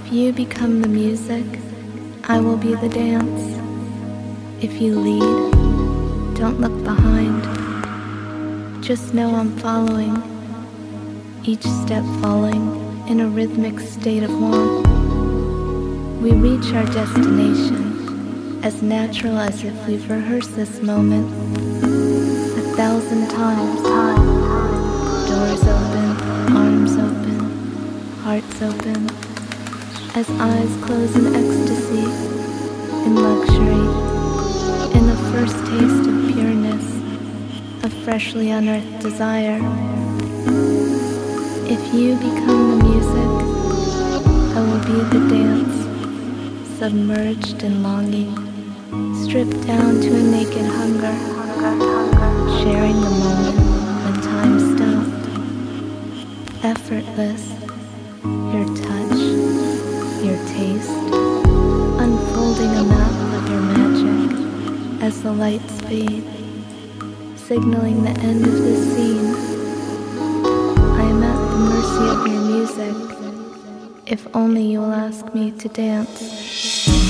If you become the music, I will be the dance. If you lead, don't look behind. Just know I'm following, each step falling in a rhythmic state of want. We reach our destination as natural as if we've rehearsed this moment 1,000 times. Doors open, arms open, hearts open, as eyes close in ecstasy, in luxury, in the first taste of pureness, of freshly unearthed desire. If you become the music, I will be the dance, submerged in longing, stripped down to a naked hunger, sharing the moment when time stopped. Effortless, your touch, your taste, unfolding a map of your magic as the lights fade, signaling the end of this scene. I am at the mercy of your music, if only you will ask me to dance.